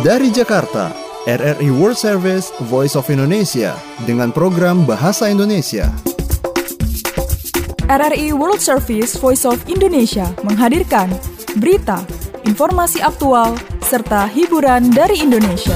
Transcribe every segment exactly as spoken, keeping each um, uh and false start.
Dari Jakarta, R R I World Service Voice of Indonesia dengan program Bahasa Indonesia. R R I World Service Voice of Indonesia menghadirkan berita, informasi aktual, serta hiburan dari Indonesia.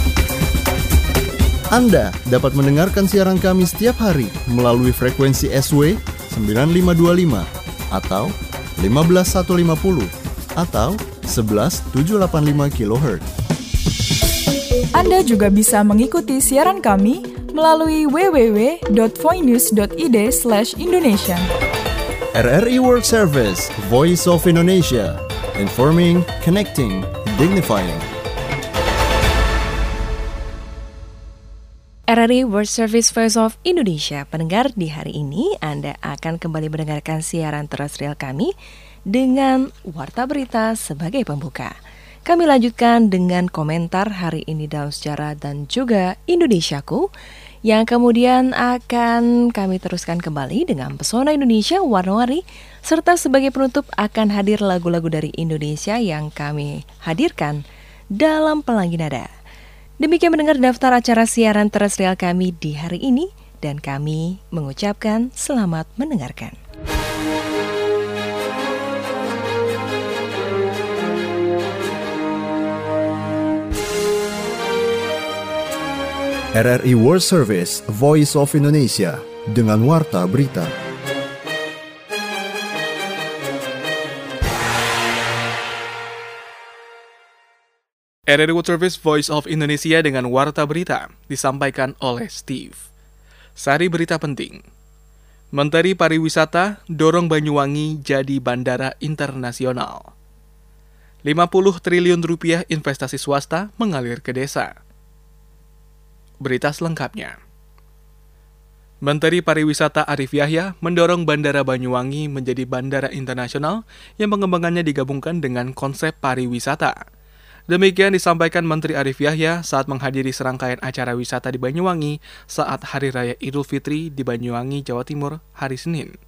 Anda dapat mendengarkan siaran kami setiap hari melalui frekuensi S W sembilan lima dua lima atau lima belas seratus lima puluh atau sebelas tujuh delapan lima kilohertz. Anda juga bisa mengikuti siaran kami melalui w w w dot voinews dot i d slash indonesia. R R I World Service, Voice of Indonesia, informing, connecting, dignifying. R R I World Service Voice of Indonesia. Pendengar, di hari ini Anda akan kembali mendengarkan siaran terestrial kami dengan Warta Berita sebagai pembuka. Kami lanjutkan dengan komentar hari ini dalam sejarah dan juga Indonesiaku, yang kemudian akan kami teruskan kembali dengan Pesona Indonesia Warna-Warni, serta sebagai penutup akan hadir lagu-lagu dari Indonesia yang kami hadirkan dalam Pelangi Nada. Demikian mendengar daftar acara siaran terestrial kami di hari ini, dan kami mengucapkan selamat mendengarkan. R R I World Service, Voice of Indonesia, dengan Warta Berita. R R I World Service, Voice of Indonesia dengan Warta Berita, disampaikan oleh Steve. Sari berita penting. Menteri Pariwisata dorong Banyuwangi jadi bandara internasional. lima puluh triliun rupiah investasi swasta mengalir ke desa. Berita selengkapnya. Menteri Pariwisata Arief Yahya mendorong Bandara Banyuwangi menjadi bandara internasional yang pengembangannya digabungkan dengan konsep pariwisata. Demikian disampaikan Menteri Arief Yahya saat menghadiri serangkaian acara wisata di Banyuwangi saat Hari Raya Idul Fitri di Banyuwangi, Jawa Timur, hari Senin.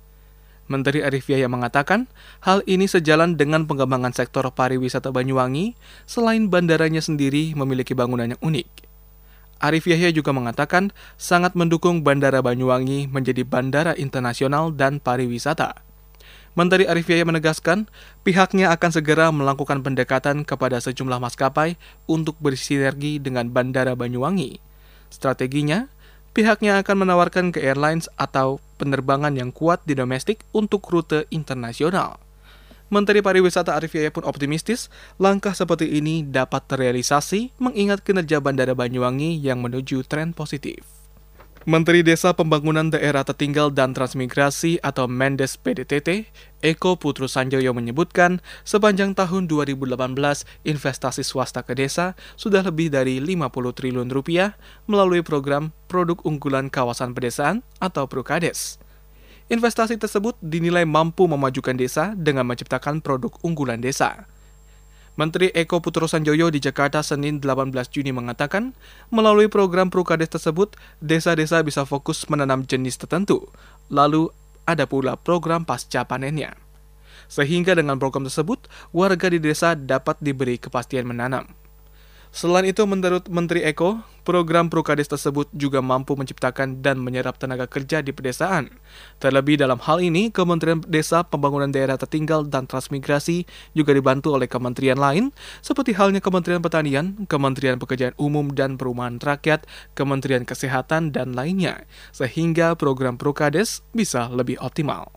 Menteri Arief Yahya mengatakan, hal ini sejalan dengan pengembangan sektor pariwisata Banyuwangi, selain bandaranya sendiri memiliki bangunan yang unik. Arief Yahya juga mengatakan sangat mendukung Bandara Banyuwangi menjadi bandara internasional dan pariwisata. Menteri Arief Yahya menegaskan pihaknya akan segera melakukan pendekatan kepada sejumlah maskapai untuk bersinergi dengan Bandara Banyuwangi. Strateginya, pihaknya akan menawarkan ke airlines atau penerbangan yang kuat di domestik untuk rute internasional. Menteri Pariwisata Arief Yahya pun optimistis langkah seperti ini dapat terrealisasi mengingat kinerja Bandara Banyuwangi yang menuju tren positif. Menteri Desa Pembangunan Daerah Tertinggal dan Transmigrasi atau Mendes P D T T, Eko Putro Sanjoyo menyebutkan sepanjang tahun dua ribu delapan belas investasi swasta ke desa sudah lebih dari lima puluh triliun rupiah melalui program Produk Unggulan Kawasan Pedesaan atau Prukades. Investasi tersebut dinilai mampu memajukan desa dengan menciptakan produk unggulan desa. Menteri Eko Putro Sanjoyo di Jakarta Senin delapan belas Juni mengatakan, melalui program Prukades tersebut, desa-desa bisa fokus menanam jenis tertentu, lalu ada pula program pasca panennya. Sehingga dengan program tersebut, warga di desa dapat diberi kepastian menanam. Selain itu, menurut Menteri Eko, program Prukades tersebut juga mampu menciptakan dan menyerap tenaga kerja di pedesaan. Terlebih dalam hal ini, Kementerian Desa Pembangunan Daerah Tertinggal dan Transmigrasi juga dibantu oleh kementerian lain, seperti halnya Kementerian Pertanian, Kementerian Pekerjaan Umum dan Perumahan Rakyat, Kementerian Kesehatan, dan lainnya, sehingga program Prukades bisa lebih optimal.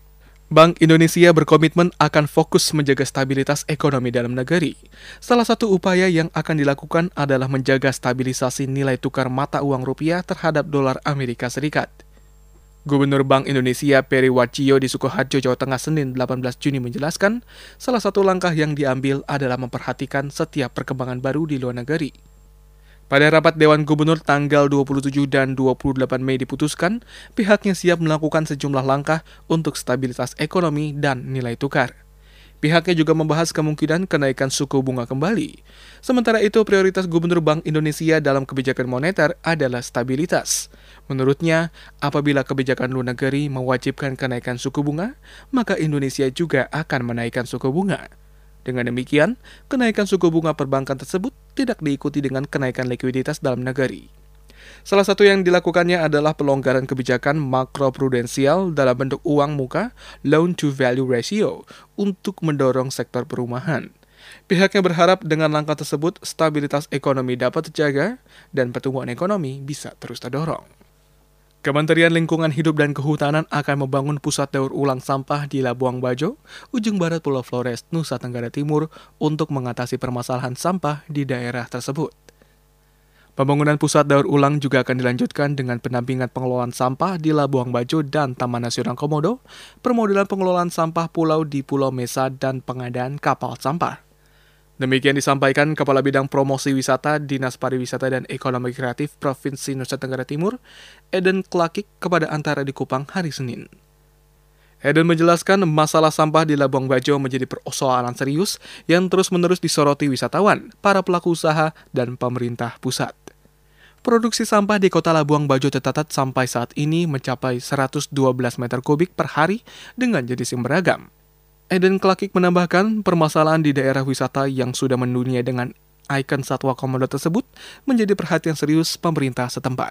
Bank Indonesia berkomitmen akan fokus menjaga stabilitas ekonomi dalam negeri. Salah satu upaya yang akan dilakukan adalah menjaga stabilisasi nilai tukar mata uang rupiah terhadap dolar Amerika Serikat. Gubernur Bank Indonesia Peri Warjio di Sukoharjo, Jawa Tengah Senin delapan belas Juni menjelaskan, salah satu langkah yang diambil adalah memperhatikan setiap perkembangan baru di luar negeri. Pada rapat Dewan Gubernur tanggal dua puluh tujuh dan dua puluh delapan Mei diputuskan, pihaknya siap melakukan sejumlah langkah untuk stabilitas ekonomi dan nilai tukar. Pihaknya juga membahas kemungkinan kenaikan suku bunga kembali. Sementara itu, prioritas Gubernur Bank Indonesia dalam kebijakan moneter adalah stabilitas. Menurutnya, apabila kebijakan luar negeri mewajibkan kenaikan suku bunga, maka Indonesia juga akan menaikkan suku bunga. Dengan demikian, kenaikan suku bunga perbankan tersebut tidak diikuti dengan kenaikan likuiditas dalam negeri. Salah satu yang dilakukannya adalah pelonggaran kebijakan makroprudensial dalam bentuk uang muka loan to value ratio untuk mendorong sektor perumahan. Pihaknya berharap dengan langkah tersebut stabilitas ekonomi dapat terjaga dan pertumbuhan ekonomi bisa terus terdorong. Kementerian Lingkungan Hidup dan Kehutanan akan membangun pusat daur ulang sampah di Labuang Bajo, ujung barat Pulau Flores, Nusa Tenggara Timur untuk mengatasi permasalahan sampah di daerah tersebut. Pembangunan pusat daur ulang juga akan dilanjutkan dengan pendampingan pengelolaan sampah di Labuang Bajo dan Taman Nasional Komodo, permodelan pengelolaan sampah pulau di Pulau Mesa, dan pengadaan kapal sampah. Demikian disampaikan Kepala Bidang Promosi Wisata Dinas Pariwisata dan Ekonomi Kreatif Provinsi Nusa Tenggara Timur, Eden Klakik, kepada Antara di Kupang hari Senin. Eden menjelaskan masalah sampah di Labuang Bajo menjadi persoalan serius yang terus-menerus disoroti wisatawan, para pelaku usaha, dan pemerintah pusat. Produksi sampah di kota Labuang Bajo tercatat sampai saat ini mencapai seratus dua belas meter kubik per hari dengan jenis yang beragam. Eden Klakik menambahkan permasalahan di daerah wisata yang sudah mendunia dengan ikon satwa komodo tersebut menjadi perhatian serius pemerintah setempat.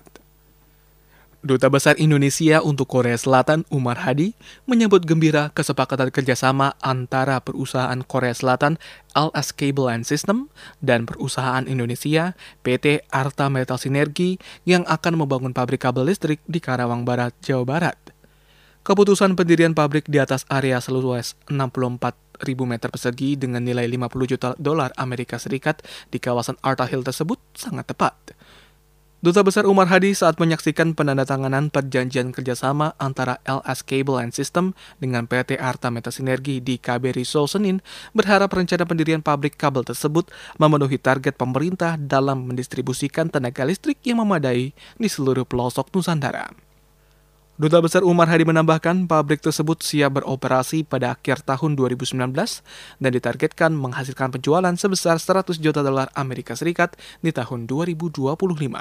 Duta Besar Indonesia untuk Korea Selatan, Umar Hadi, menyambut gembira kesepakatan kerjasama antara perusahaan Korea Selatan L S Cable and System dan perusahaan Indonesia P T Arta Metal Sinergi yang akan membangun pabrik kabel listrik di Karawang Barat, Jawa Barat. Keputusan pendirian pabrik di atas area seluas enam puluh empat ribu meter persegi dengan nilai lima puluh juta dolar Amerika Serikat di kawasan Arta Hill tersebut sangat tepat. Duta Besar Umar Hadi saat menyaksikan penandatanganan perjanjian kerjasama antara L S Cable and System dengan P T Arta Metal Sinergi di K B R I Seoul Senin berharap rencana pendirian pabrik kabel tersebut memenuhi target pemerintah dalam mendistribusikan tenaga listrik yang memadai di seluruh pelosok Nusantara. Duta Besar Umar Hadi menambahkan pabrik tersebut siap beroperasi pada akhir tahun dua ribu sembilan belas dan ditargetkan menghasilkan penjualan sebesar seratus juta dolar Amerika Serikat di tahun dua ribu dua puluh lima.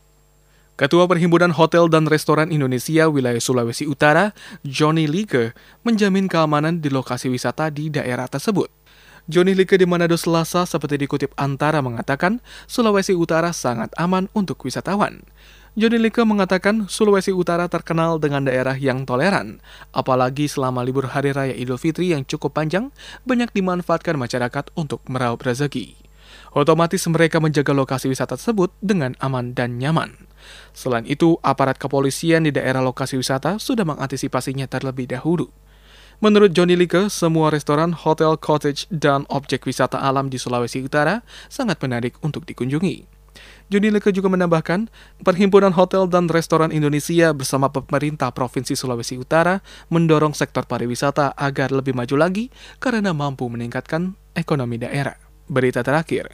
Ketua Perhimpunan Hotel dan Restoran Indonesia Wilayah Sulawesi Utara, Johnny Like, menjamin keamanan di lokasi wisata di daerah tersebut. Johnny Like di Manado Selasa seperti dikutip Antara mengatakan Sulawesi Utara sangat aman untuk wisatawan. Johnny Like mengatakan Sulawesi Utara terkenal dengan daerah yang toleran, apalagi selama libur Hari Raya Idul Fitri yang cukup panjang, banyak dimanfaatkan masyarakat untuk meraup rezeki. Otomatis mereka menjaga lokasi wisata tersebut dengan aman dan nyaman. Selain itu, aparat kepolisian di daerah lokasi wisata sudah mengantisipasinya terlebih dahulu. Menurut Johnny Like, semua restoran, hotel, cottage, dan objek wisata alam di Sulawesi Utara sangat menarik untuk dikunjungi. Johnny Like juga menambahkan, Perhimpunan Hotel dan Restoran Indonesia bersama pemerintah Provinsi Sulawesi Utara mendorong sektor pariwisata agar lebih maju lagi karena mampu meningkatkan ekonomi daerah. Berita terakhir,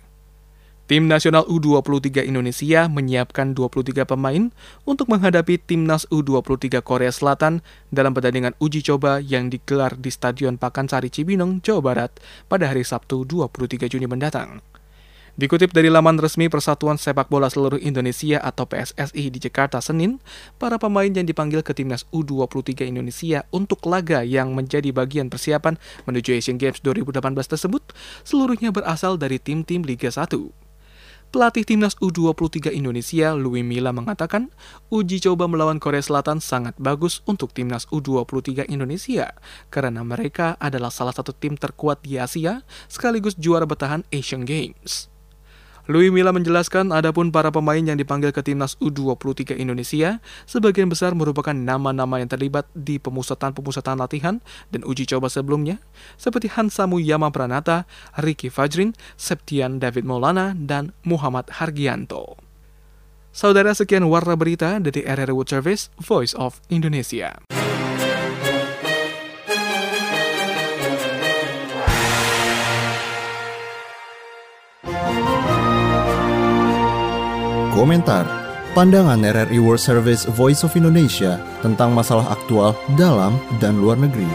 Tim Nasional U dua puluh tiga Indonesia menyiapkan dua puluh tiga pemain untuk menghadapi Timnas U dua puluh tiga Korea Selatan dalam pertandingan uji coba yang digelar di Stadion Pakansari Cibinong, Jawa Barat pada hari Sabtu dua puluh tiga Juni mendatang. Dikutip dari laman resmi Persatuan Sepak Bola Seluruh Indonesia atau P S S I di Jakarta Senin, para pemain yang dipanggil ke Timnas U dua puluh tiga Indonesia untuk laga yang menjadi bagian persiapan menuju Asian Games dua ribu delapan belas tersebut, seluruhnya berasal dari tim-tim Liga satu. Pelatih Timnas U dua puluh tiga Indonesia, Louis Milla, mengatakan uji coba melawan Korea Selatan sangat bagus untuk Timnas U dua puluh tiga Indonesia karena mereka adalah salah satu tim terkuat di Asia sekaligus juara bertahan Asian Games. Louis Milla menjelaskan adapun para pemain yang dipanggil ke Timnas U dua puluh tiga Indonesia sebagian besar merupakan nama-nama yang terlibat di pemusatan-pemusatan latihan dan uji coba sebelumnya seperti Hansa Muyama Pranata, Ricky Fajrin, Septian David Maulana, dan Muhammad Hargianto. Saudara, sekian warta berita dari R R World Service, Voice of Indonesia. Komentar, pandangan R R I World Service Voice of Indonesia tentang masalah aktual dalam dan luar negeri.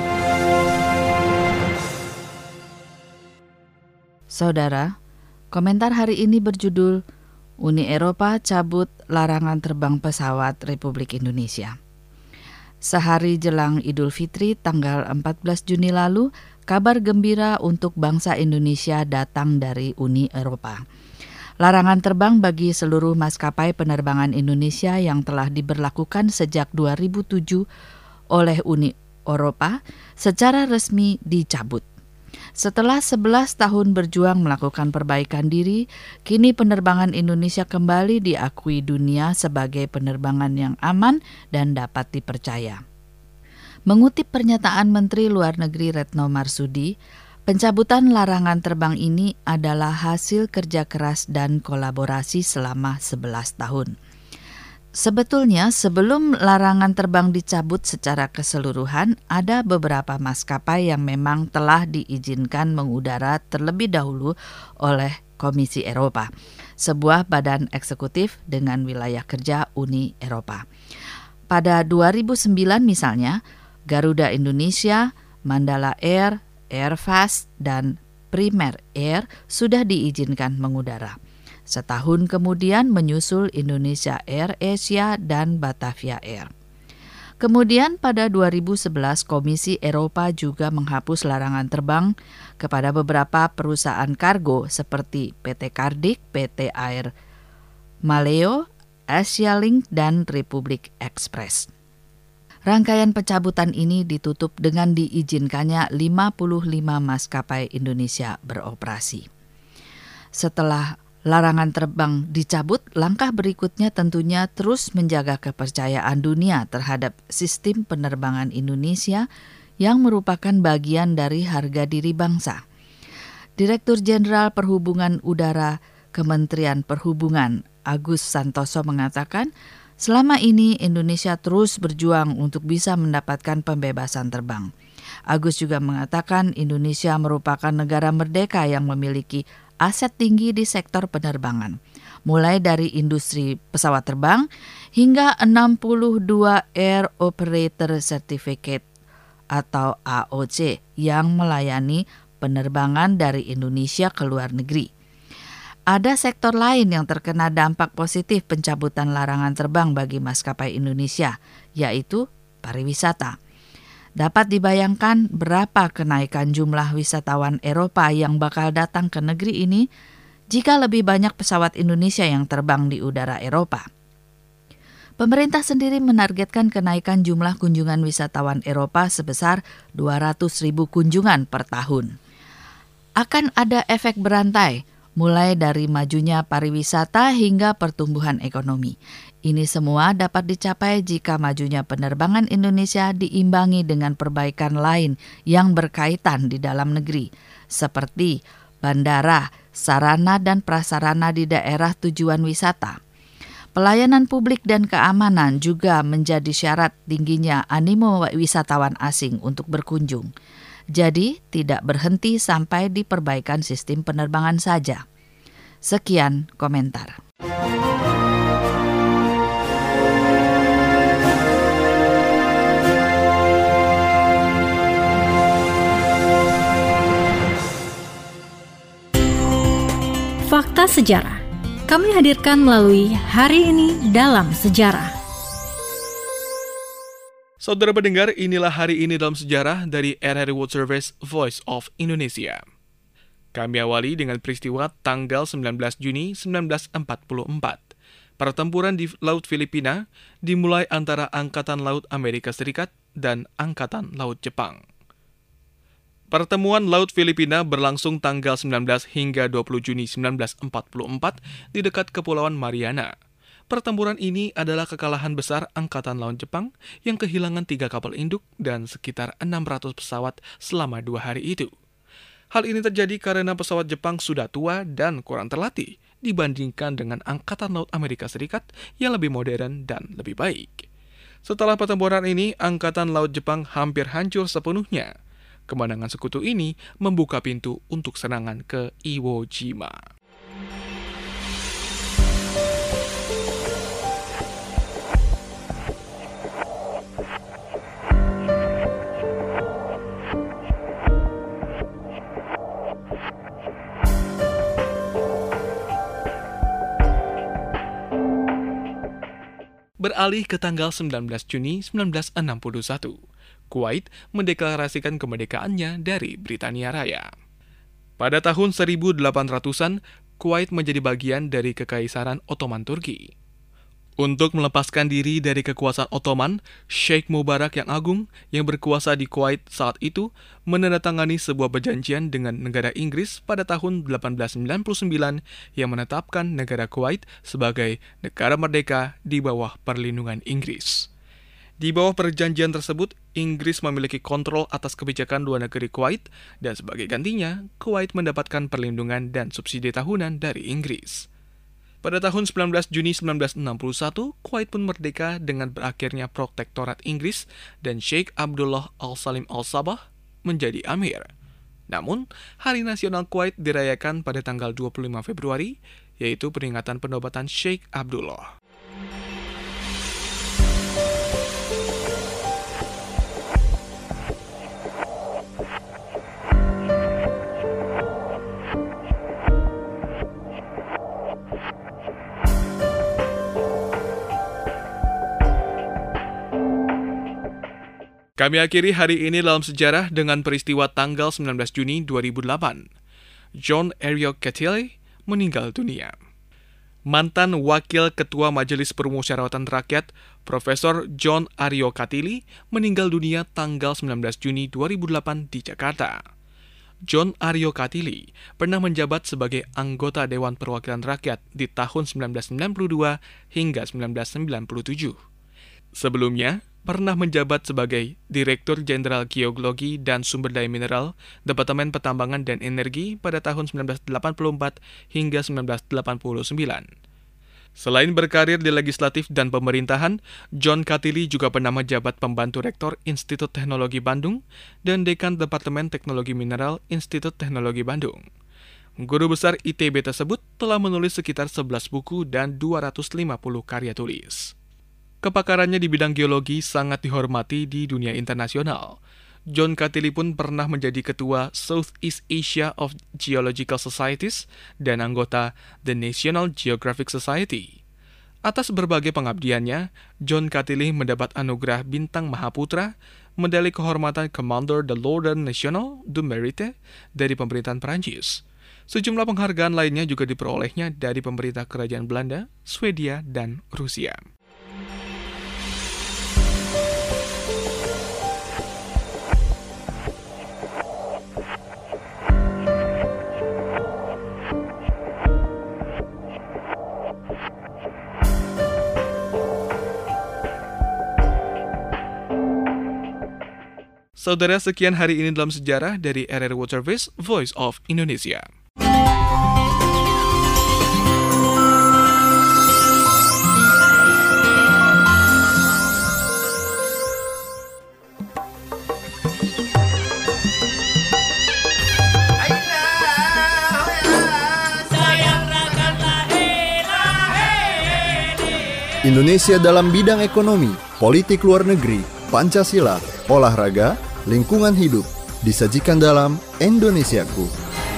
Saudara, komentar hari ini berjudul Uni Eropa cabut larangan terbang pesawat Republik Indonesia. Sehari jelang Idul Fitri tanggal empat belas Juni lalu, kabar gembira untuk bangsa Indonesia datang dari Uni Eropa. Larangan terbang bagi seluruh maskapai penerbangan Indonesia yang telah diberlakukan sejak dua ribu tujuh oleh Uni Eropa secara resmi dicabut. Setelah sebelas tahun berjuang melakukan perbaikan diri, kini penerbangan Indonesia kembali diakui dunia sebagai penerbangan yang aman dan dapat dipercaya. Mengutip pernyataan Menteri Luar Negeri Retno Marsudi, pencabutan larangan terbang ini adalah hasil kerja keras dan kolaborasi selama sebelas tahun. Sebetulnya sebelum larangan terbang dicabut secara keseluruhan, ada beberapa maskapai yang memang telah diizinkan mengudara terlebih dahulu oleh Komisi Eropa, sebuah badan eksekutif dengan wilayah kerja Uni Eropa. Pada dua ribu sembilan misalnya, Garuda Indonesia, Mandala Air, Airfast, dan Primer Air sudah diizinkan mengudara. Setahun kemudian menyusul Indonesia Air Asia dan Batavia Air. Kemudian pada dua ribu sebelas Komisi Eropa juga menghapus larangan terbang kepada beberapa perusahaan kargo seperti P T Cardiff, P T Air Maleo, Asialink, dan Republic Express. Rangkaian pencabutan ini ditutup dengan diizinkannya lima puluh lima maskapai Indonesia beroperasi. Setelah larangan terbang dicabut, langkah berikutnya tentunya terus menjaga kepercayaan dunia terhadap sistem penerbangan Indonesia yang merupakan bagian dari harga diri bangsa. Direktur Jenderal Perhubungan Udara Kementerian Perhubungan Agus Santoso mengatakan, selama ini Indonesia terus berjuang untuk bisa mendapatkan pembebasan terbang. Agus juga mengatakan Indonesia merupakan negara merdeka yang memiliki aset tinggi di sektor penerbangan, mulai dari industri pesawat terbang hingga enam puluh dua Air Operator Certificate atau A O C yang melayani penerbangan dari Indonesia ke luar negeri. Ada sektor lain yang terkena dampak positif pencabutan larangan terbang bagi maskapai Indonesia, yaitu pariwisata. Dapat dibayangkan berapa kenaikan jumlah wisatawan Eropa yang bakal datang ke negeri ini jika lebih banyak pesawat Indonesia yang terbang di udara Eropa. Pemerintah sendiri menargetkan kenaikan jumlah kunjungan wisatawan Eropa sebesar dua ratus ribu kunjungan per tahun. Akan ada efek berantai, mulai dari majunya pariwisata hingga pertumbuhan ekonomi. Ini semua dapat dicapai jika majunya penerbangan Indonesia diimbangi dengan perbaikan lain yang berkaitan di dalam negeri, seperti bandara, sarana dan prasarana di daerah tujuan wisata. Pelayanan publik dan keamanan juga menjadi syarat tingginya animo wisatawan asing untuk berkunjung. Jadi, tidak berhenti sampai di perbaikan sistem penerbangan saja. Sekian komentar. Fakta Sejarah kami hadirkan melalui Hari Ini Dalam Sejarah. Saudara pendengar, inilah Hari Ini Dalam Sejarah dari R R I World Service Voice of Indonesia. Kami awali dengan peristiwa tanggal sembilan belas Juni seribu sembilan ratus empat puluh empat. Pertempuran di Laut Filipina dimulai antara Angkatan Laut Amerika Serikat dan Angkatan Laut Jepang. Pertemuan Laut Filipina berlangsung tanggal sembilan belas hingga dua puluh Juni seribu sembilan ratus empat puluh empat di dekat Kepulauan Mariana. Pertempuran ini adalah kekalahan besar Angkatan Laut Jepang yang kehilangan tiga kapal induk dan sekitar enam ratus pesawat selama dua hari itu. Hal ini terjadi karena pesawat Jepang sudah tua dan kurang terlatih dibandingkan dengan Angkatan Laut Amerika Serikat yang lebih modern dan lebih baik. Setelah pertempuran ini, Angkatan Laut Jepang hampir hancur sepenuhnya. Kemenangan sekutu ini membuka pintu untuk serangan ke Iwo Jima. Beralih ke tanggal sembilan belas Juni seribu sembilan ratus enam puluh satu. Kuwait mendeklarasikan kemerdekaannya dari Britania Raya. Pada tahun seribu delapan ratusan, Kuwait menjadi bagian dari Kekaisaran Ottoman Turki. Untuk melepaskan diri dari kekuasaan Ottoman, Sheikh Mubarak yang Agung yang berkuasa di Kuwait saat itu menandatangani sebuah perjanjian dengan negara Inggris pada tahun delapan belas sembilan puluh sembilan yang menetapkan negara Kuwait sebagai negara merdeka di bawah perlindungan Inggris. Di bawah perjanjian tersebut, Inggris memiliki kontrol atas kebijakan luar negeri Kuwait dan sebagai gantinya, Kuwait mendapatkan perlindungan dan subsidi tahunan dari Inggris. Pada tahun sembilan belas Juni sembilan belas enam puluh satu, Kuwait pun merdeka dengan berakhirnya protektorat Inggris dan Sheikh Abdullah Al-Salim Al-Sabah menjadi Amir. Namun, Hari Nasional Kuwait dirayakan pada tanggal dua puluh lima Februari, yaitu peringatan penobatan Sheikh Abdullah. Kami akhiri hari ini dalam sejarah dengan peristiwa tanggal sembilan belas Juni dua ribu delapan. John Ariok Katilé meninggal dunia. Mantan Wakil Ketua Majelis Permusyawaratan Rakyat, Profesor John Ariok Katilé meninggal dunia tanggal sembilan belas Juni dua ribu delapan di Jakarta. John Ariok Katilé pernah menjabat sebagai anggota Dewan Perwakilan Rakyat di tahun sembilan belas sembilan puluh dua hingga sembilan belas sembilan puluh tujuh. Sebelumnya, pernah menjabat sebagai Direktur Jenderal Geologi dan Sumber Daya Mineral, Departemen Pertambangan dan Energi pada tahun sembilan belas delapan puluh empat hingga sembilan belas delapan puluh sembilan. Selain berkarir di legislatif dan pemerintahan, John Katilé juga pernah menjabat pembantu Rektor Institut Teknologi Bandung dan Dekan Departemen Teknologi Mineral Institut Teknologi Bandung. Guru besar I T B tersebut telah menulis sekitar sebelas buku dan dua ratus lima puluh karya tulis. Kepakarannya di bidang geologi sangat dihormati di dunia internasional. John Katilé pun pernah menjadi ketua Southeast Asia of Geological Societies dan anggota The National Geographic Society. Atas berbagai pengabdiannya, John Katilé mendapat anugerah Bintang Mahaputra, medali kehormatan Commander de l'Ordre National du Mérite dari pemerintahan Perancis. Sejumlah penghargaan lainnya juga diperolehnya dari pemerintah Kerajaan Belanda, Swedia, dan Rusia. Saudara, sekian hari ini dalam sejarah dari R R World Service, Voice of Indonesia. Indonesia dalam bidang ekonomi, politik luar negeri, Pancasila, olahraga, lingkungan hidup, disajikan dalam Indonesiaku.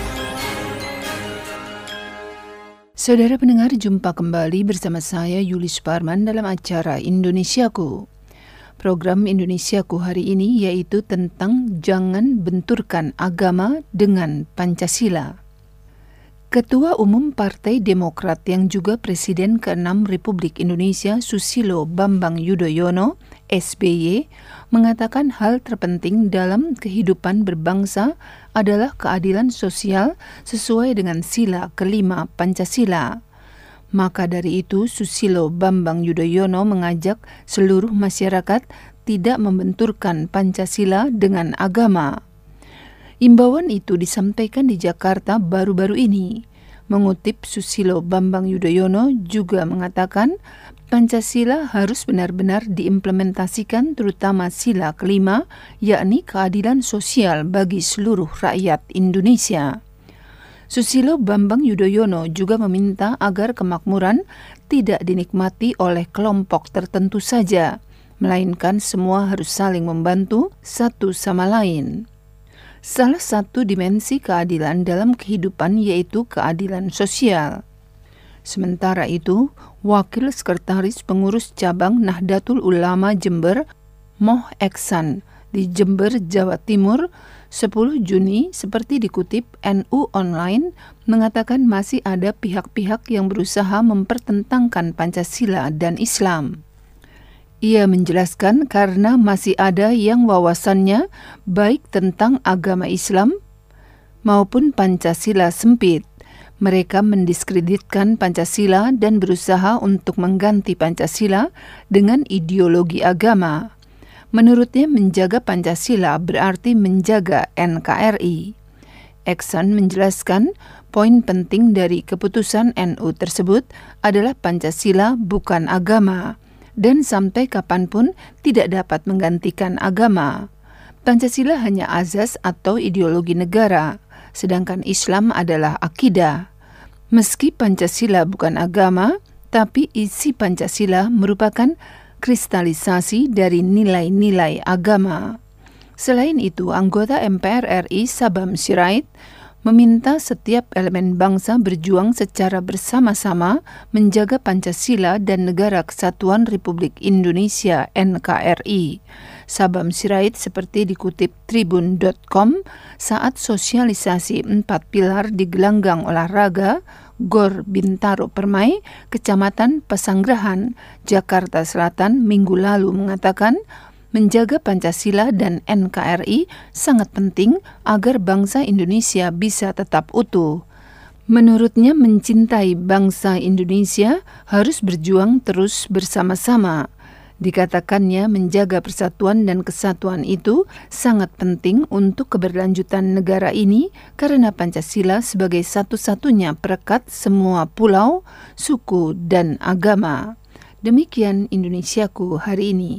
Saudara pendengar, jumpa kembali bersama saya Yuli Suparman dalam acara Indonesiaku. Program Indonesiaku hari ini yaitu tentang jangan benturkan agama dengan Pancasila. Ketua Umum Partai Demokrat yang juga Presiden keenam Republik Indonesia Susilo Bambang Yudhoyono, S B Y, mengatakan hal terpenting dalam kehidupan berbangsa adalah keadilan sosial sesuai dengan sila kelima Pancasila. Maka dari itu, Susilo Bambang Yudhoyono mengajak seluruh masyarakat tidak membenturkan Pancasila dengan agama. Imbauan itu disampaikan di Jakarta baru-baru ini. Mengutip Susilo Bambang Yudhoyono juga mengatakan Pancasila harus benar-benar diimplementasikan, terutama sila kelima, yakni keadilan sosial bagi seluruh rakyat Indonesia. Susilo Bambang Yudhoyono juga meminta agar kemakmuran tidak dinikmati oleh kelompok tertentu saja, melainkan semua harus saling membantu satu sama lain. Salah satu dimensi keadilan dalam kehidupan yaitu keadilan sosial. Sementara itu, Wakil Sekretaris Pengurus Cabang Nahdlatul Ulama Jember, Moh Eksan, di Jember, Jawa Timur, sepuluh Juni, seperti dikutip N U Online, mengatakan masih ada pihak-pihak yang berusaha mempertentangkan Pancasila dan Islam. Ia menjelaskan karena masih ada yang wawasannya baik tentang agama Islam maupun Pancasila sempit. Mereka mendiskreditkan Pancasila dan berusaha untuk mengganti Pancasila dengan ideologi agama. Menurutnya, menjaga Pancasila berarti menjaga N K R I. Eksan menjelaskan poin penting dari keputusan N U tersebut adalah Pancasila bukan agama, dan sampai kapanpun tidak dapat menggantikan agama. Pancasila hanya azas atau ideologi negara, sedangkan Islam adalah akidah. Meski Pancasila bukan agama, tapi isi Pancasila merupakan kristalisasi dari nilai-nilai agama. Selain itu, anggota M P R R I Sabam Sirait meminta setiap elemen bangsa berjuang secara bersama-sama menjaga Pancasila dan Negara Kesatuan Republik Indonesia N K R I. Sabam Sirait seperti dikutip tribun dot com saat sosialisasi empat pilar di gelanggang olahraga Gor Bintaro Permai, Kecamatan Pesanggerahan, Jakarta Selatan minggu lalu mengatakan menjaga Pancasila dan N K R I sangat penting agar bangsa Indonesia bisa tetap utuh. Menurutnya, mencintai bangsa Indonesia harus berjuang terus bersama-sama. Dikatakannya menjaga persatuan dan kesatuan itu sangat penting untuk keberlanjutan negara ini karena Pancasila sebagai satu-satunya perekat semua pulau, suku, dan agama. Demikian Indonesiaku hari ini.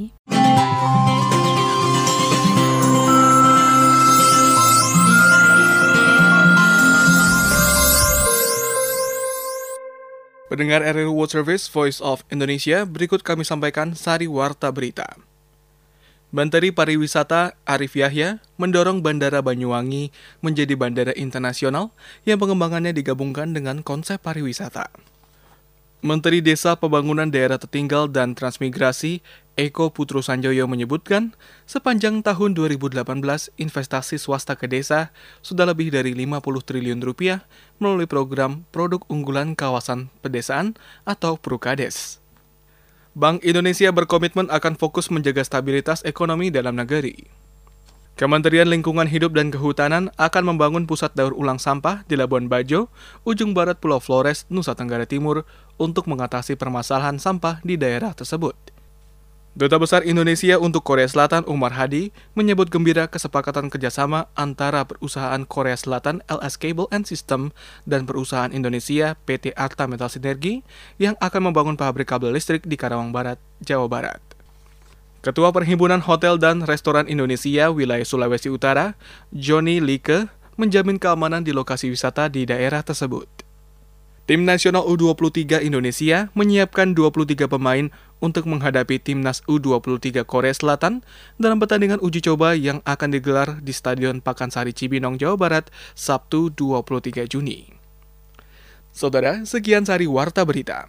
Pendengar R R I World Service Voice of Indonesia, berikut kami sampaikan sari warta berita. Menteri Pariwisata Arif Yahya mendorong Bandara Banyuwangi menjadi bandara internasional yang pengembangannya digabungkan dengan konsep pariwisata. Menteri Desa Pembangunan Daerah Tertinggal dan Transmigrasi Eko Putro Sanjoyo menyebutkan, sepanjang tahun dua ribu delapan belas investasi swasta ke desa sudah lebih dari lima puluh triliun rupiah melalui program Produk Unggulan Kawasan Pedesaan atau Prukades. Bank Indonesia berkomitmen akan fokus menjaga stabilitas ekonomi dalam negeri. Kementerian Lingkungan Hidup dan Kehutanan akan membangun pusat daur ulang sampah di Labuan Bajo, ujung barat Pulau Flores, Nusa Tenggara Timur, untuk mengatasi permasalahan sampah di daerah tersebut. Duta Besar Indonesia untuk Korea Selatan Umar Hadi menyebut gembira kesepakatan kerjasama antara perusahaan Korea Selatan L S Cable and System dan perusahaan Indonesia P T Arta Metal Sinergi yang akan membangun pabrik kabel listrik di Karawang Barat, Jawa Barat. Ketua Perhimpunan Hotel dan Restoran Indonesia Wilayah Sulawesi Utara, Johnny Like, menjamin keamanan di lokasi wisata di daerah tersebut. Tim Nasional U dua puluh tiga Indonesia menyiapkan dua puluh tiga pemain untuk menghadapi Timnas U dua puluh tiga Korea Selatan dalam pertandingan uji coba yang akan digelar di Stadion Pakansari Cibinong, Jawa Barat, Sabtu dua puluh tiga Juni. Saudara, sekian sari warta berita.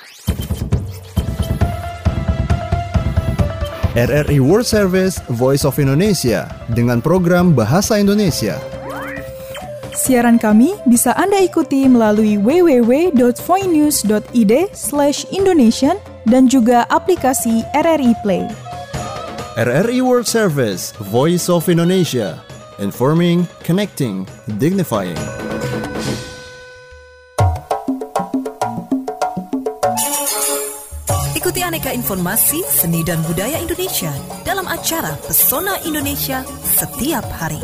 R R I World Service Voice of Indonesia dengan program Bahasa Indonesia. Siaran kami bisa Anda ikuti melalui w w w dot voinews dot i d slash indonesian dan juga aplikasi R R I Play. R R I World Service Voice of Indonesia. Informing, connecting, dignifying. Ikuti aneka informasi, seni dan budaya Indonesia dalam acara Pesona Indonesia setiap hari.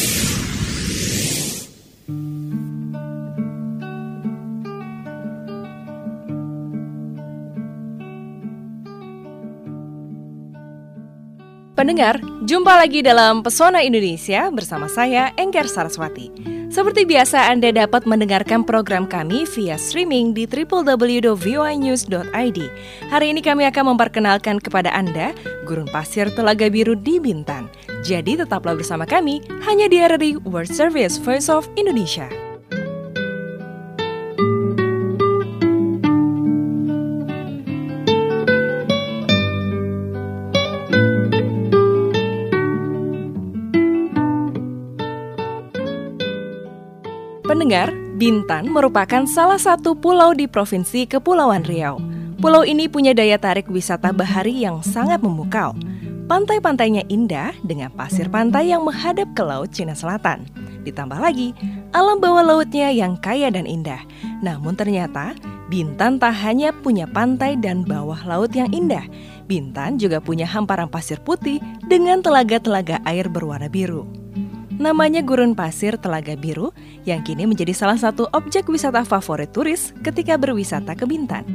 Pendengar, jumpa lagi dalam Pesona Indonesia bersama saya, Enggar Saraswati. Seperti biasa, Anda dapat mendengarkan program kami via streaming di w w w dot v o i news dot i d. Hari ini kami akan memperkenalkan kepada Anda Gurun Pasir Telaga Biru di Bintan. Jadi tetaplah bersama kami hanya di R R I World Service Voice of Indonesia. Pendengar, Bintan merupakan salah satu pulau di Provinsi Kepulauan Riau. Pulau ini punya daya tarik wisata bahari yang sangat memukau. Pantai-pantainya indah dengan pasir pantai yang menghadap ke Laut Cina Selatan. Ditambah lagi, alam bawah lautnya yang kaya dan indah. Namun ternyata, Bintan tak hanya punya pantai dan bawah laut yang indah. Bintan juga punya hamparan pasir putih dengan telaga-telaga air berwarna biru. Namanya Gurun Pasir Telaga Biru yang kini menjadi salah satu objek wisata favorit turis ketika berwisata ke Bintan.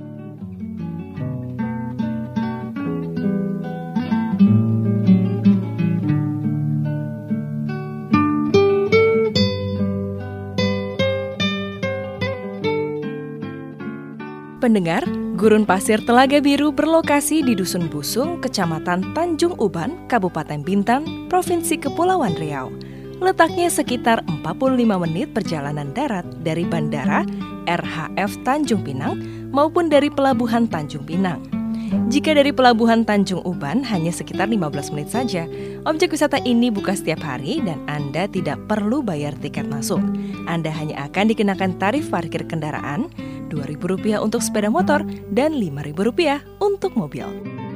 Pendengar, Gurun Pasir Telaga Biru berlokasi di Dusun Busung, Kecamatan Tanjung Uban, Kabupaten Bintan, Provinsi Kepulauan Riau. Letaknya sekitar empat puluh lima menit perjalanan darat dari Bandara R H F Tanjung Pinang maupun dari Pelabuhan Tanjung Pinang. Jika dari Pelabuhan Tanjung Uban hanya sekitar lima belas menit saja, objek wisata ini buka setiap hari dan Anda tidak perlu bayar tiket masuk. Anda hanya akan dikenakan tarif parkir kendaraan, dua ribu rupiah untuk sepeda motor dan lima ribu rupiah untuk mobil.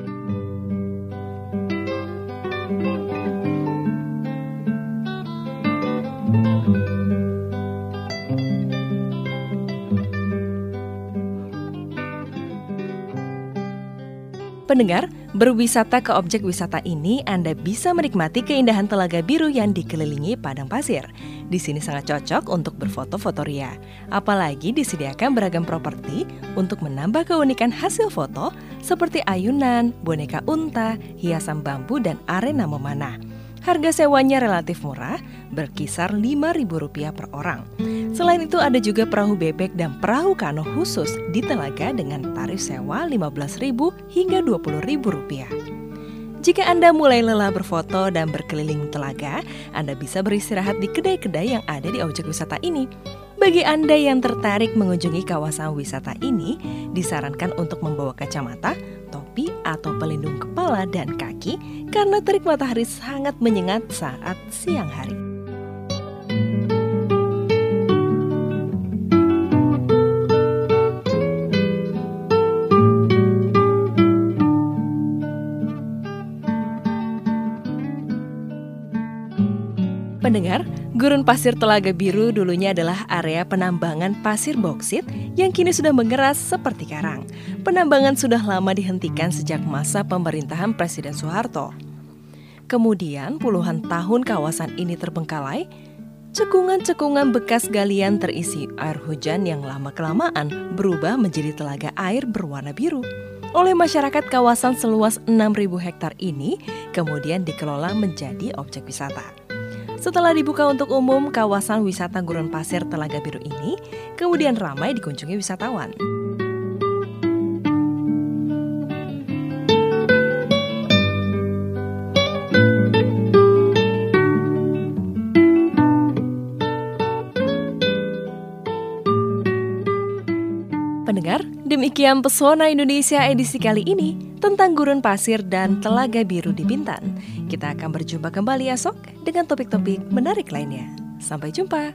Pendengar, berwisata ke objek wisata ini Anda bisa menikmati keindahan Telaga Biru yang dikelilingi padang pasir. Di sini sangat cocok untuk berfoto-foto ria. Apalagi disediakan beragam properti untuk menambah keunikan hasil foto seperti ayunan, boneka unta, hiasan bambu, dan arena memanah. Harga sewanya relatif murah, berkisar lima ribu rupiah per orang. Selain itu ada juga perahu bebek dan perahu kano khusus di telaga dengan tarif sewa lima belas ribu hingga dua puluh ribu rupiah. Jika Anda mulai lelah berfoto dan berkeliling telaga, Anda bisa beristirahat di kedai-kedai yang ada di objek wisata ini. Bagi Anda yang tertarik mengunjungi kawasan wisata ini, disarankan untuk membawa kacamata, topi atau pelindung kepala dan kaki karena terik matahari sangat menyengat saat siang hari. Pendengar, Gurun Pasir Telaga Biru dulunya adalah area penambangan pasir boksit yang kini sudah mengeras seperti karang. Penambangan sudah lama dihentikan sejak masa pemerintahan Presiden Soeharto. Kemudian puluhan tahun kawasan ini terbengkalai, cekungan-cekungan bekas galian terisi air hujan yang lama-kelamaan berubah menjadi telaga air berwarna biru. Oleh masyarakat kawasan seluas enam ribu hektar ini kemudian dikelola menjadi objek wisata. Setelah dibuka untuk umum, kawasan wisata Gurun Pasir Telaga Biru ini kemudian ramai dikunjungi wisatawan. Pendengar, demikian Pesona Indonesia edisi kali ini tentang Gurun Pasir dan Telaga Biru di Bintan. Kita akan berjumpa kembali esok dengan topik-topik menarik lainnya. Sampai jumpa.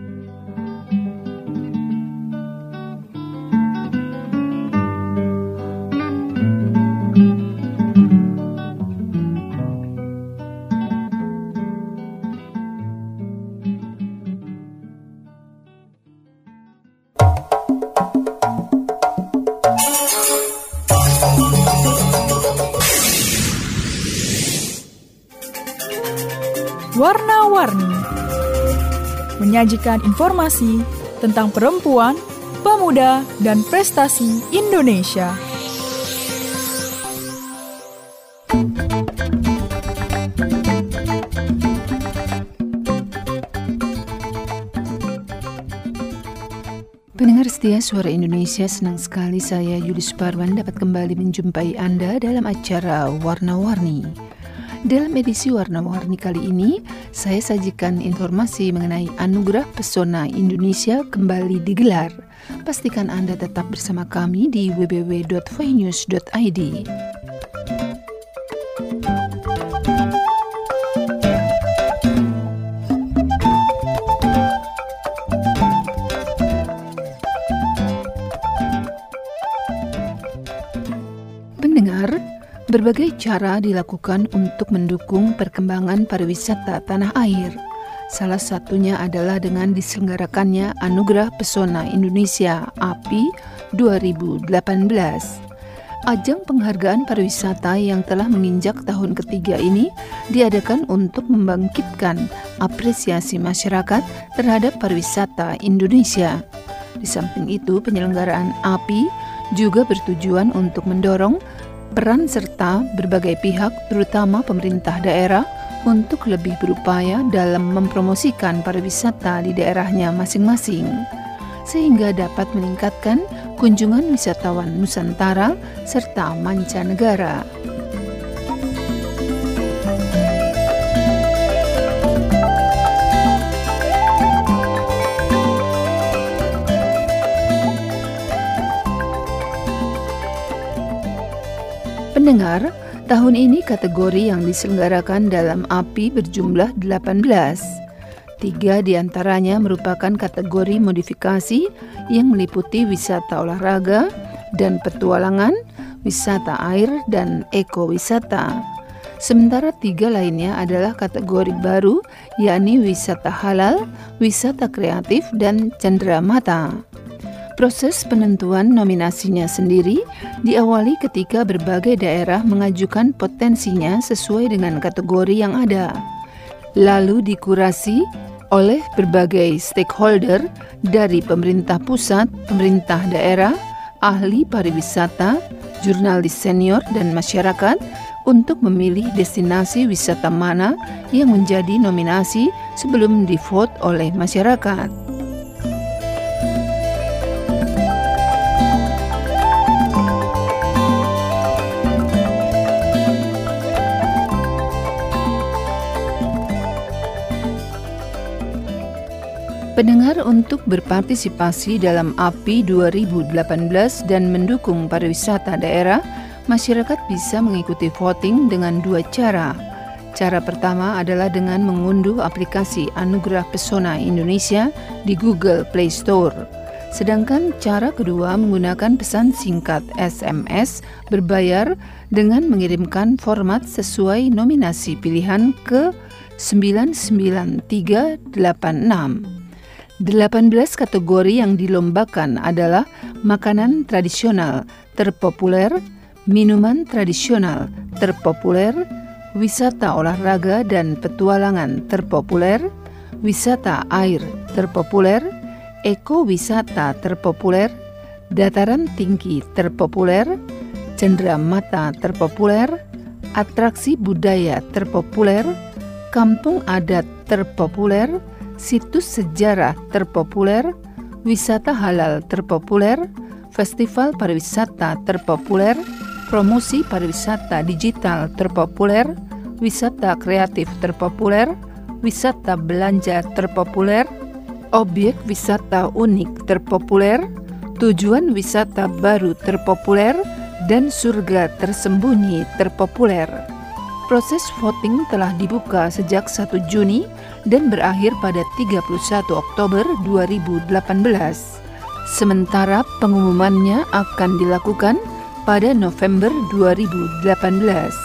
Warna-warni menyajikan informasi tentang perempuan, pemuda, dan prestasi Indonesia. Pendengar setia Suara Indonesia, senang sekali saya Yulis Parwan dapat kembali menjumpai Anda dalam acara Warna-Warni. Dalam edisi Warna-Warni kali ini, saya sajikan informasi mengenai Anugerah Pesona Indonesia kembali digelar. Pastikan Anda tetap bersama kami di w w w dot voinews dot i d. Pendengar, berbagai cara dilakukan untuk mendukung perkembangan pariwisata tanah air. Salah satunya adalah dengan diselenggarakannya Anugerah Pesona Indonesia A P I dua ribu delapan belas. Ajang penghargaan pariwisata yang telah menginjak tahun ketiga ini diadakan untuk membangkitkan apresiasi masyarakat terhadap pariwisata Indonesia. Di samping itu, penyelenggaraan A P I juga bertujuan untuk mendorong peran serta berbagai pihak, terutama pemerintah daerah, untuk lebih berupaya dalam mempromosikan pariwisata di daerahnya masing-masing, sehingga dapat meningkatkan kunjungan wisatawan Nusantara serta mancanegara. Pendengar, tahun ini kategori yang diselenggarakan dalam A P I berjumlah delapan belas. Tiga diantaranya merupakan kategori modifikasi yang meliputi wisata olahraga dan petualangan, wisata air, dan ekowisata. Sementara tiga lainnya adalah kategori baru, yakni wisata halal, wisata kreatif, dan cenderamata. Proses penentuan nominasinya sendiri diawali ketika berbagai daerah mengajukan potensinya sesuai dengan kategori yang ada. Lalu dikurasi oleh berbagai stakeholder dari pemerintah pusat, pemerintah daerah, ahli pariwisata, jurnalis senior, dan masyarakat untuk memilih destinasi wisata mana yang menjadi nominasi sebelum divote oleh masyarakat. Pendengar, untuk berpartisipasi dalam A P I dua ribu delapan belas dan mendukung pariwisata daerah, masyarakat bisa mengikuti voting dengan dua cara. Cara pertama adalah dengan mengunduh aplikasi Anugerah Pesona Indonesia di Google Play Store. Sedangkan cara kedua menggunakan pesan singkat S M S berbayar dengan mengirimkan format sesuai nominasi pilihan ke sembilan sembilan tiga delapan enam. delapan belas kategori yang dilombakan adalah makanan tradisional terpopuler, minuman tradisional terpopuler, wisata olahraga dan petualangan terpopuler, wisata air terpopuler, ekowisata terpopuler, dataran tinggi terpopuler, cenderamata terpopuler, atraksi budaya terpopuler, kampung adat terpopuler, situs sejarah terpopuler, wisata halal terpopuler, festival pariwisata terpopuler, promosi pariwisata digital terpopuler, wisata kreatif terpopuler, wisata belanja terpopuler, objek wisata unik terpopuler, tujuan wisata baru terpopuler, dan surga tersembunyi terpopuler. Proses voting telah dibuka sejak satu Juni dan berakhir pada tiga puluh satu Oktober dua ribu delapan belas. Sementara pengumumannya akan dilakukan pada November dua ribu delapan belas.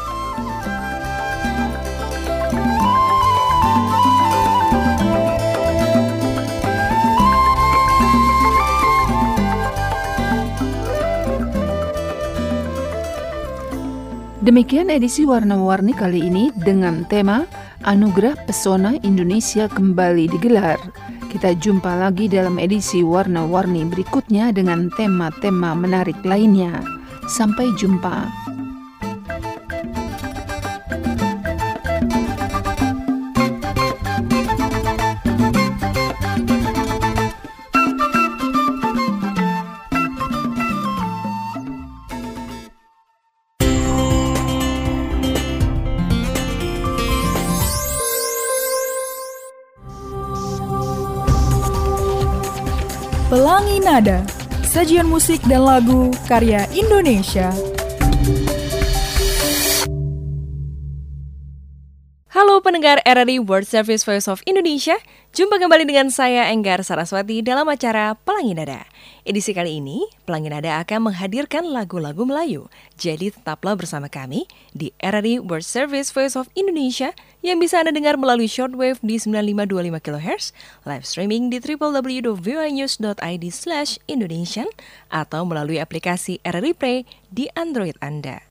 Demikian edisi Warna-Warni kali ini dengan tema Anugerah Pesona Indonesia kembali digelar. Kita jumpa lagi dalam edisi Warna-Warni berikutnya dengan tema-tema menarik lainnya. Sampai jumpa. Pelangi Nada, sajian musik dan lagu karya Indonesia. Halo pendengar R R I World Service Voice of Indonesia, jumpa kembali dengan saya Enggar Saraswati dalam acara Pelangi Nada. Edisi kali ini, Pelangi Nada akan menghadirkan lagu-lagu Melayu. Jadi tetaplah bersama kami di R R I World Service Voice of Indonesia yang bisa Anda dengar melalui shortwave di sembilan lima dua lima kilohertz, live streaming di w w w dot v o a news dot i d slash indonesian atau melalui aplikasi R R I Play di Android Anda.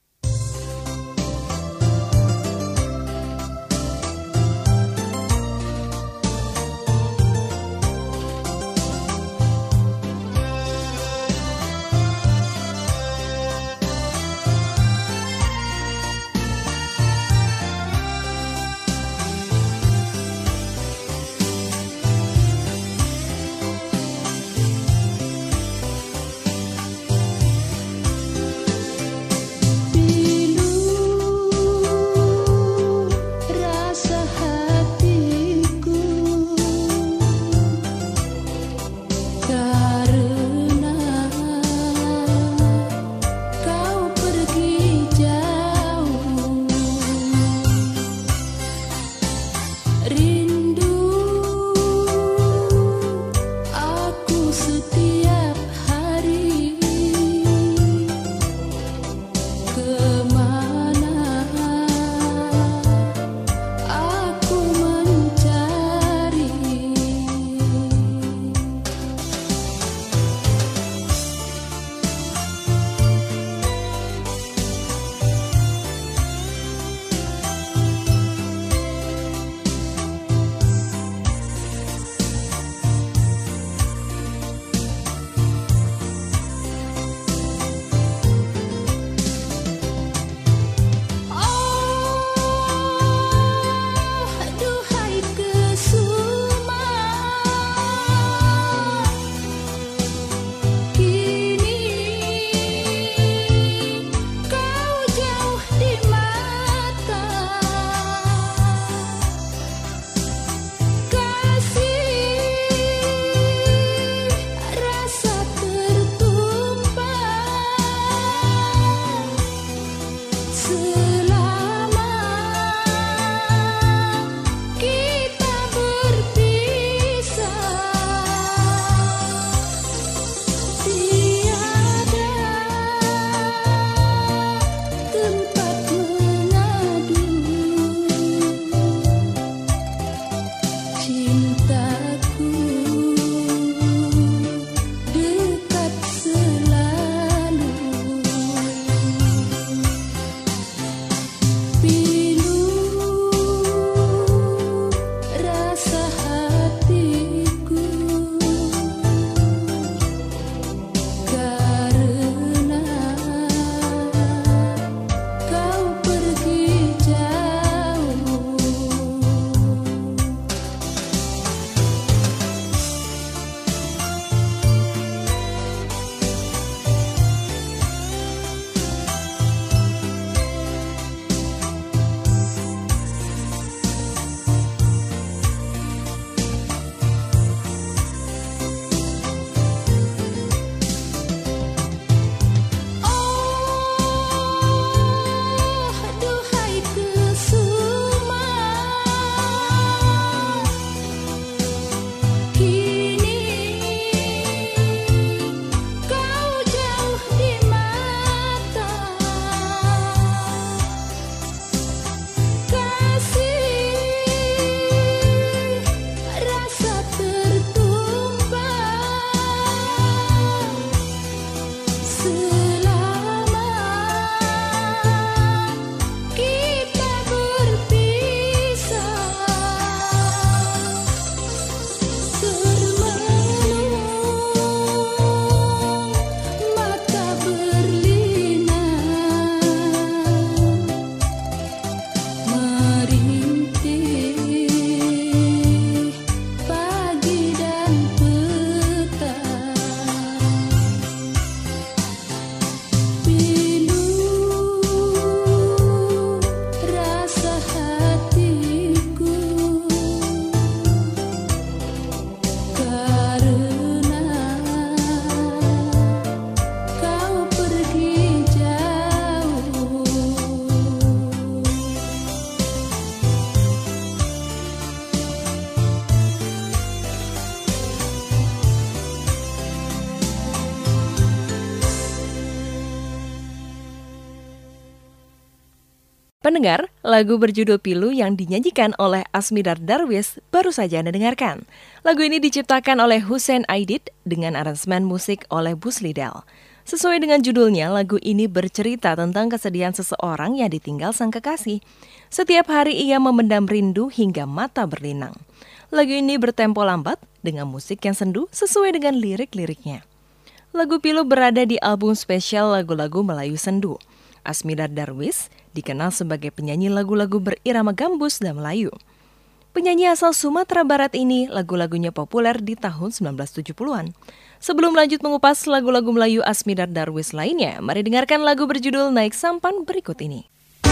Pendengar, lagu berjudul Pilu yang dinyanyikan oleh Asmidar Darwis baru saja Anda dengarkan. Lagu ini diciptakan oleh Hussein Aidit dengan aransemen musik oleh Bus Lidel. Sesuai dengan judulnya, lagu ini bercerita tentang kesedihan seseorang yang ditinggal sang kekasih. Setiap hari ia memendam rindu hingga mata berlinang. Lagu ini bertempo lambat dengan musik yang sendu sesuai dengan lirik-liriknya. Lagu Pilu berada di album spesial lagu-lagu Melayu Sendu. Asmidar Darwis dikenal sebagai penyanyi lagu-lagu berirama gambus dan Melayu. Penyanyi asal Sumatera Barat ini lagu-lagunya populer di tahun sembilan belas tujuh puluhan. Sebelum lanjut mengupas lagu-lagu Melayu Asmidar Darwis lainnya, mari dengarkan lagu berjudul Naik Sampan berikut ini.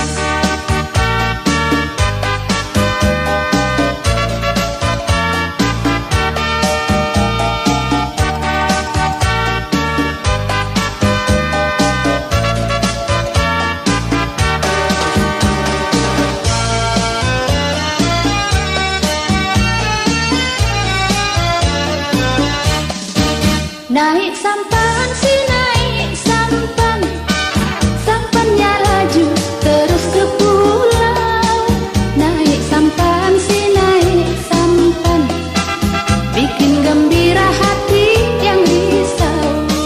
Naik sampan si naik sampan, sampannya laju terus ke pulau. Naik sampan si naik sampan, bikin gembira hati yang risau.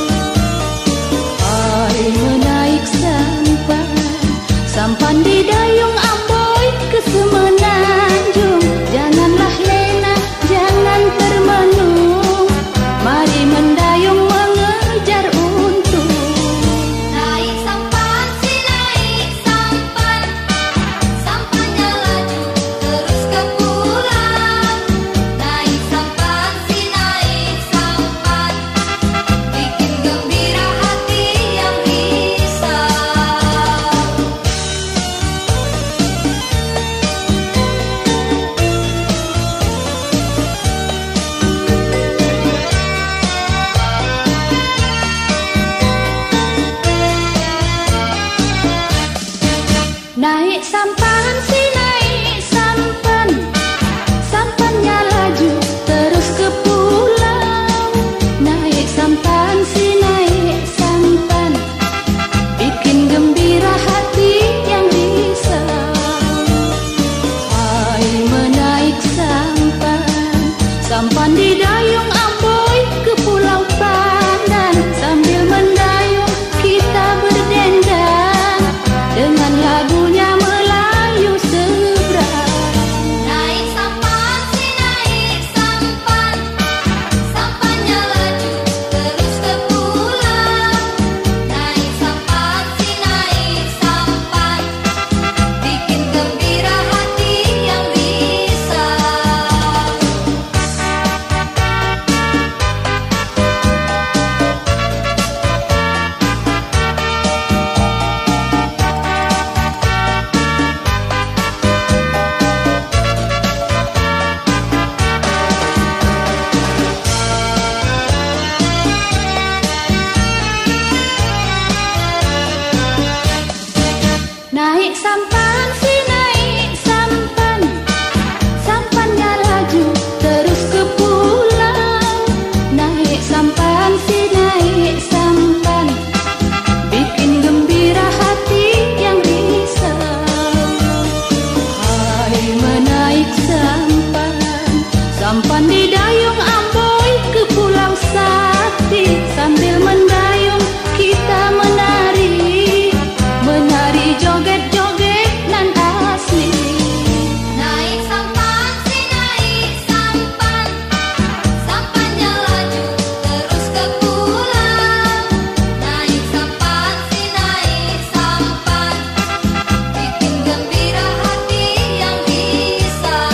Hai menaik sampan, sampan di dayung Amboy ke Semenanjung. Janganlah lena, jangan termenung, mari mendayung mengejar untung. Naik sampan si naik sampan, sampannya laju terus ke pulau. Naik sampan si naik sampan, bikin gembira hati yang risau. Naik sampan si naik sampan, sampannya laju terus ke pulau. Naik sampan si naik sampan, bikin gembira hati yang risau. Hai menaik sampan, sampan di dayung Amboy ke Pulau Pandan. Sambil mendayung kita berdendang dengan lagunya Melayu seberang. Naik sampan si naik sampan, sampannya laju terus ke pulau. Naik sampan si naik sampan, bikin gembira hati yang risau. Naik sampan si naik sampan, sampannya laju terus ke pulau. Naik sampan si naik sampan, bikin gembira hati yang risau. Hai menaik sampan, sampan di dayung Amboy ke Pulau Sakti. Sambil mendayung kita menari, menari joget-joget nan asli. Naik sampan si naik sampan, sampannya laju terus ke pulau. Naik sampan si naik sampan, bikin gembira hati yang risau.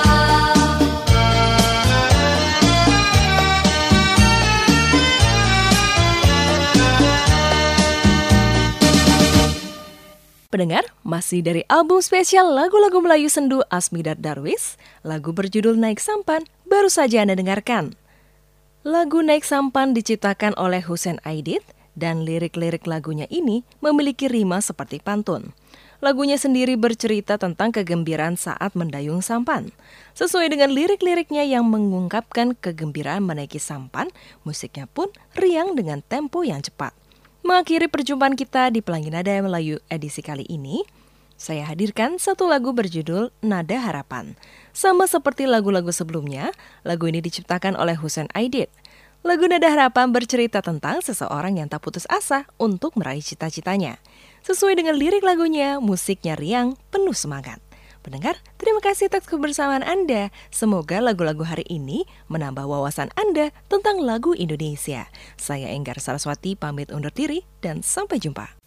Pendengar, masih dari album spesial lagu-lagu Melayu Sendu Asmidar Darwis, lagu berjudul Naik Sampan baru saja Anda dengarkan. Lagu Naik Sampan diciptakan oleh Hussein Aidit dan lirik-lirik lagunya ini memiliki rima seperti pantun. Lagunya sendiri bercerita tentang kegembiraan saat mendayung sampan. Sesuai dengan lirik-liriknya yang mengungkapkan kegembiraan menaiki sampan, musiknya pun riang dengan tempo yang cepat. Mengakhiri perjumpaan kita di Pelangi Nada Melayu edisi kali ini, Saya hadirkan satu lagu berjudul Nada Harapan. Sama seperti lagu-lagu sebelumnya, lagu ini diciptakan oleh Hussein Aidit. Lagu Nada Harapan bercerita tentang seseorang yang tak putus asa untuk meraih cita-citanya. Sesuai dengan lirik lagunya, musiknya riang, penuh semangat. Pendengar, terima kasih atas kebersamaan Anda. Semoga lagu-lagu hari ini menambah wawasan Anda tentang lagu Indonesia. Saya Enggar Saraswati pamit undur diri dan sampai jumpa.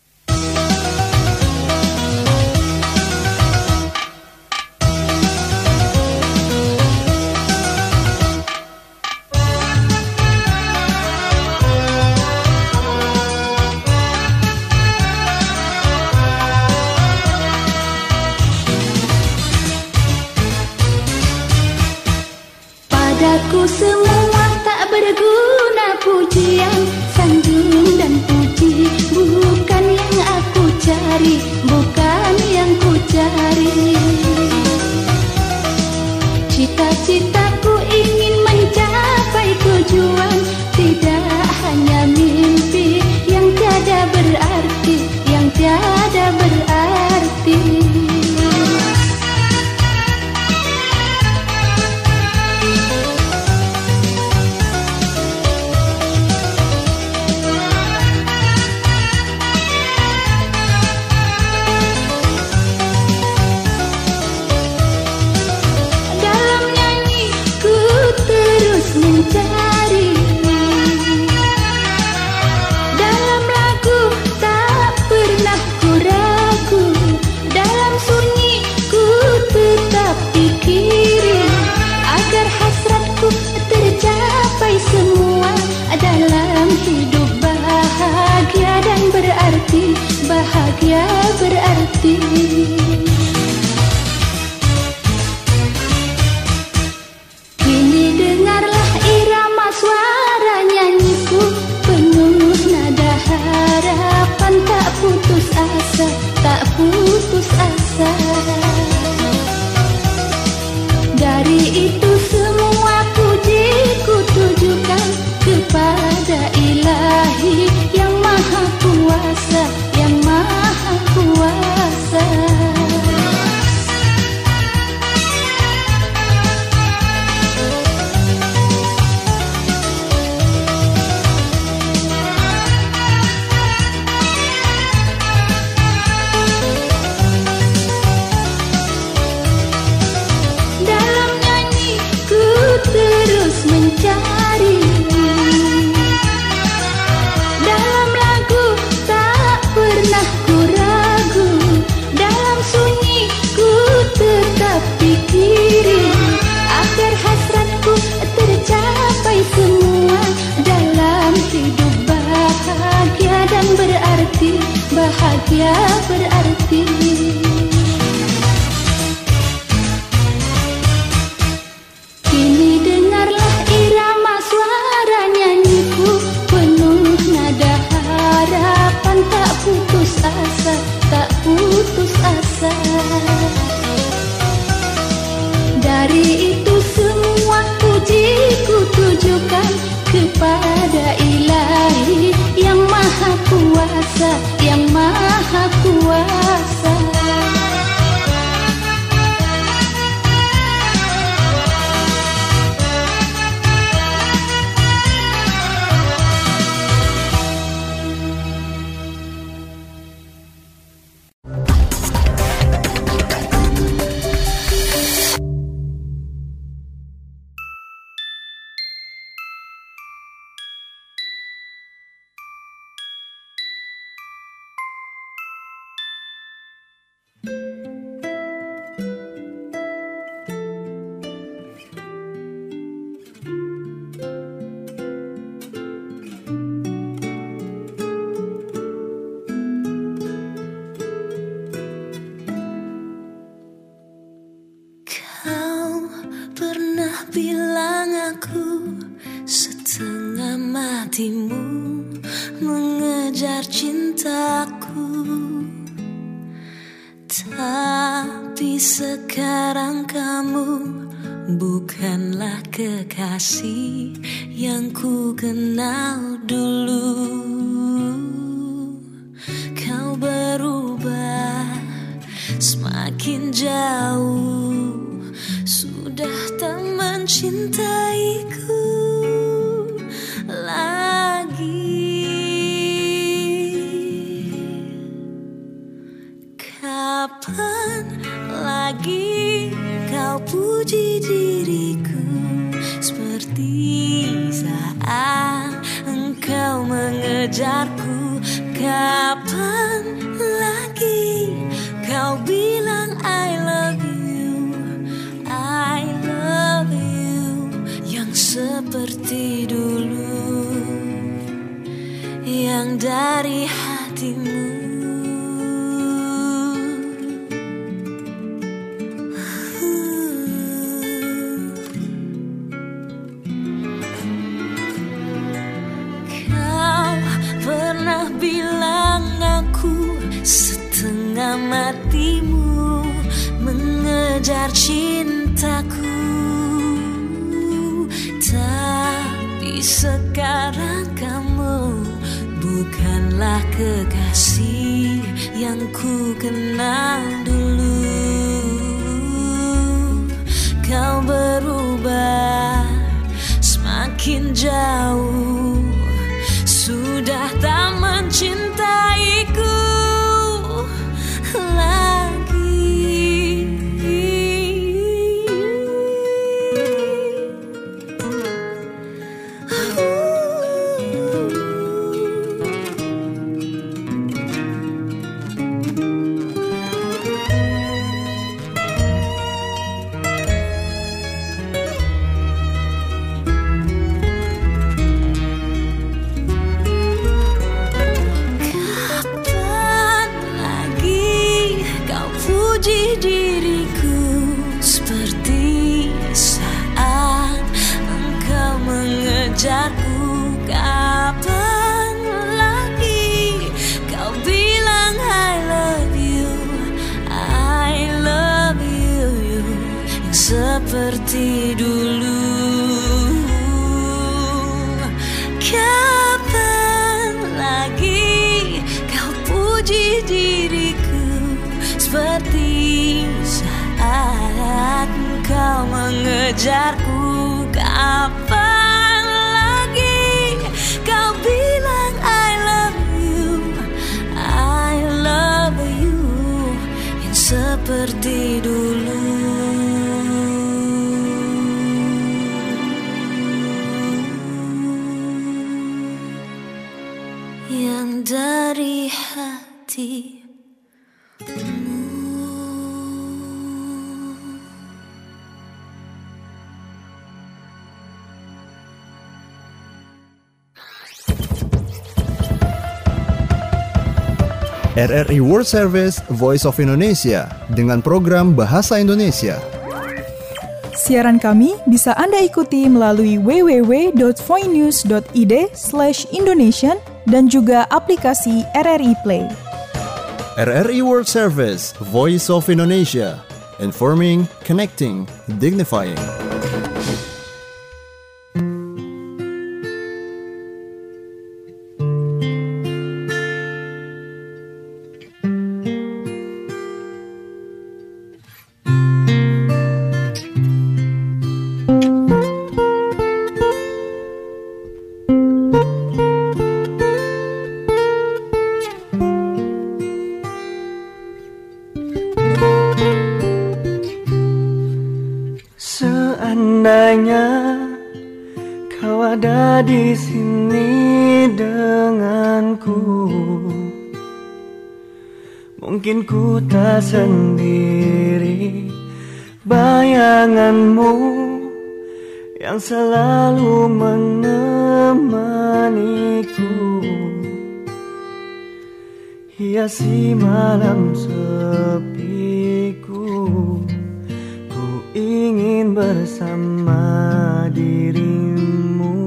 Padaku semua tak berguna pujian, sanjung dan puji, bukan yang aku cari, bukan yang ku cari. Cita-citaku ingin mencapai tujuan, tidak hanya mimpi yang tiada berarti, yang tiada berarti. Mencari dalam lagu tak pernah ku ragu, dalam sunyi ku tetap pikirin agar hasratku tercapai semua, dalam hidup bahagia dan berarti, bahagia berarti. Suara nyanyiku penuh nada harapan, tak putus asa, tak putus asa. Dari itu semua pujiku tujukan kepada Ilahi yang maha kuasa, yang maha kuasa. Mencari dalam lagu tak pernah ku ragu, dalam sunyi ku tetap pikirin agar hasratku tercapai semua, dalam hidup bahagia dan berarti, bahagia berarti. Asa, tak putus asa. Dari itu semua pujiku tujukan kepada Ilahi yang maha kuasa, yang maha kuasa. bilang aku setengah matimu mengejar cintaku, tapi sekarang kamu bukanlah kekasih yang ku kenal dulu. Kau berubah jauh, sudah tak mencintaiku lagi. Kapan lagi kau puji diriku seperti saat engkau mengejarku? Kapan lagi kau bilang I love you, I love you, yang seperti dulu, yang dari hatimu. Setengah matimu mengejar cintaku, tapi sekarang kamu bukanlah kekasih yang ku kenal dulu. Kau berubah semakin jauh, sudah tak mencintaiku lagi. Mengejarku, kapan lagi kau bilang I love you, I love you, you yang seperti dulu. Kapan lagi kau puji diriku seperti saat kau mengejarku? Kapan lagi kau bilang I love you, I love you, yang seperti dulu, yang dari hati. R R I World Service Voice of Indonesia dengan program Bahasa Indonesia. Siaran kami bisa Anda ikuti melalui w w w dot voinews dot i d slash indonesian dan juga aplikasi R R I Play. R R I World Service Voice of Indonesia, informing, connecting, dignifying. Seandainya kau ada di sini denganku, mungkin ku tak sendiri. Bayanganmu yang selalu menemaniku, hiasi malam sepiku. Ingin bersama dirimu,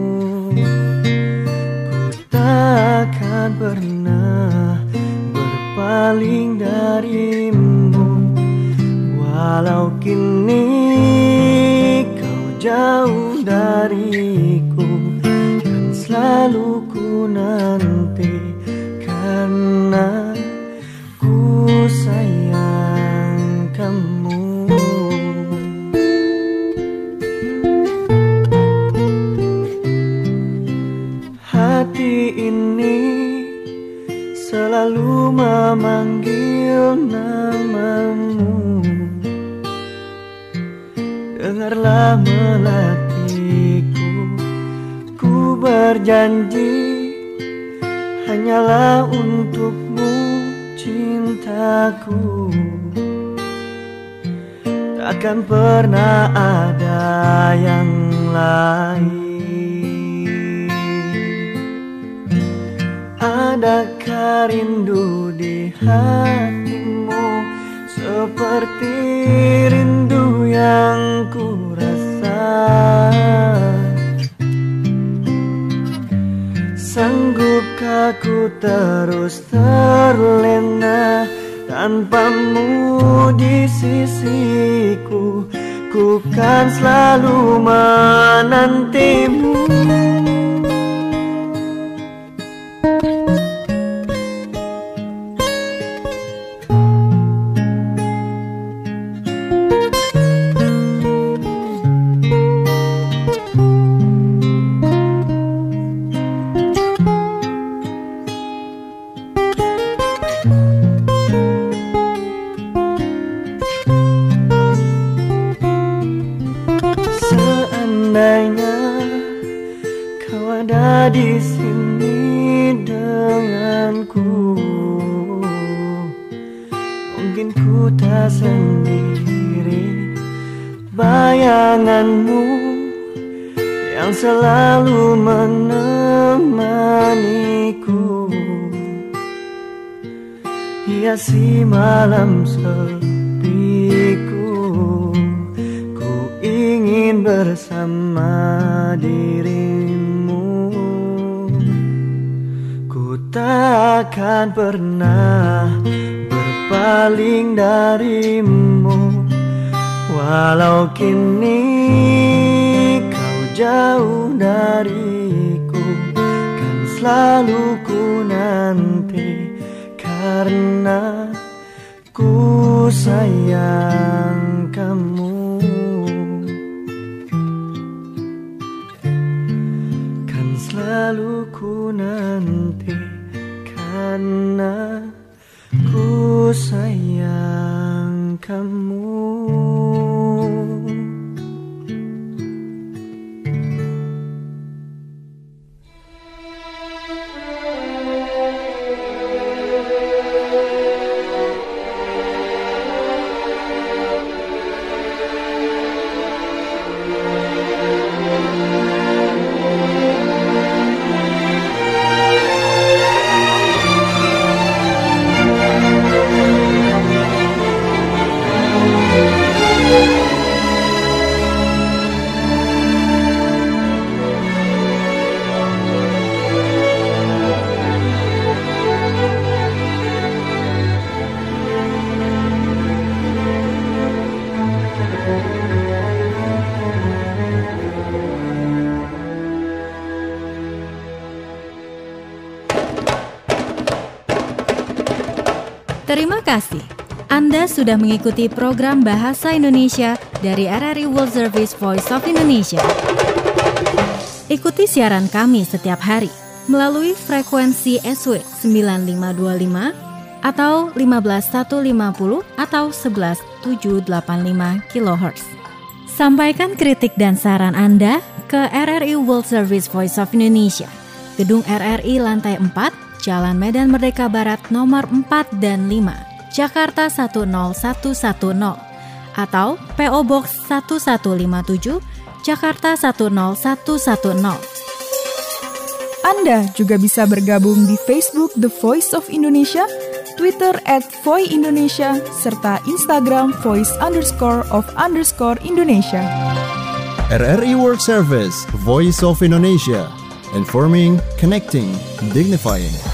ku takkan pernah berpaling darimu. Walau kini kau jauh dariku, kan selalu ku nanti, karena ku sayang kamu. selalu memanggil namamu. Dengarlah melatiku, ku berjanji hanyalah untukmu cintaku. Takkan pernah ada yang lain. Adakah rindu di hatimu seperti rindu yang ku rasa? Sanggupkah ku terus terlena tanpamu di sisiku? Ku kan selalu menantimu. Di sini denganku, mungkin ku tak sendiri. Bayanganmu yang selalu menemaniku, hiasi malam sepiku. Ku ingin bersama dirimu. Takkan pernah berpaling darimu, walau kini kau jauh dariku. Kan selalu ku nanti karena ku sayang kamu. Kan selalu ku nanti karena ku sayang kamu. Terima kasih. Anda sudah mengikuti program Bahasa Indonesia dari R R I World Service Voice of Indonesia. Ikuti siaran kami setiap hari melalui frekuensi S W sembilan lima dua lima atau lima belas ribu seratus lima puluh atau sebelas ribu tujuh ratus delapan puluh lima kilohertz. Sampaikan kritik dan saran Anda ke R R I World Service Voice of Indonesia, Gedung R R I lantai empat, Jalan Medan Merdeka Barat nomor empat dan lima, Jakarta satu nol satu satu nol, atau P O Box satu satu lima tujuh, Jakarta satu nol satu satu nol. Anda juga bisa bergabung di Facebook The Voice of Indonesia, Twitter at Voi Indonesia, serta Instagram voice underscore of underscore Indonesia. R R I World Service, Voice of Indonesia, informing, connecting, dignifying.